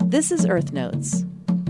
This is Earth Notes.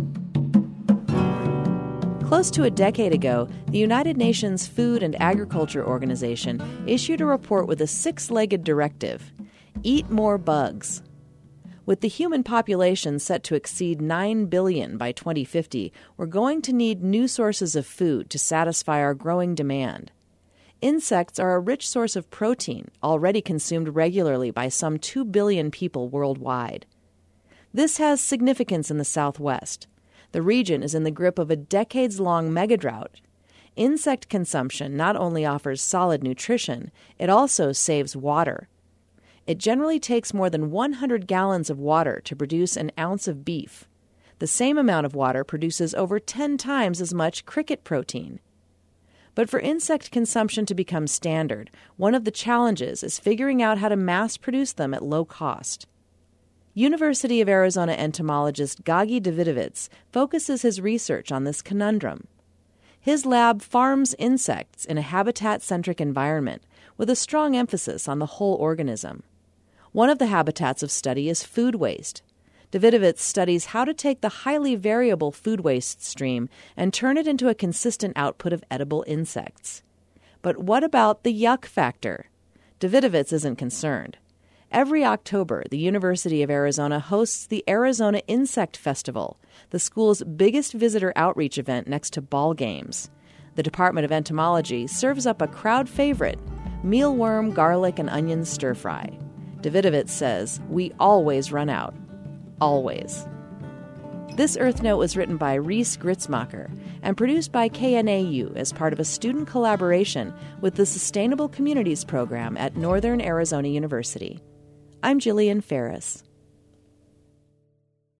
Close to a decade ago, the United Nations Food and Agriculture Organization issued a report with a six-legged directive: eat more bugs. With the human population set to exceed 9 billion by 2050, we're going to need new sources of food to satisfy our growing demand. Insects are a rich source of protein, already consumed regularly by some 2 billion people worldwide. This has significance in the Southwest. The region is in the grip of a decades-long megadrought. Insect consumption not only offers solid nutrition, it also saves water. It generally takes more than 100 gallons of water to produce an ounce of beef. The same amount of water produces over 10 times as much cricket protein. But for insect consumption to become standard, one of the challenges is figuring out how to mass-produce them at low cost. University of Arizona entomologist Gagi Davidovits focuses his research on this conundrum. His lab farms insects in a habitat-centric environment with a strong emphasis on the whole organism. One of the habitats of study is food waste. Davidovits studies how to take the highly variable food waste stream and turn it into a consistent output of edible insects. But what about the yuck factor? Davidovits isn't concerned. Every October, the University of Arizona hosts the Arizona Insect Festival, the school's biggest visitor outreach event next to ball games. The Department of Entomology serves up a crowd favorite, mealworm, garlic, and onion stir-fry. Davidovits says, we always run out. Always. This Earth Note was written by Reese Gritzmacher and produced by KNAU as part of a student collaboration with the Sustainable Communities Program at Northern Arizona University. I'm Jillian Ferris.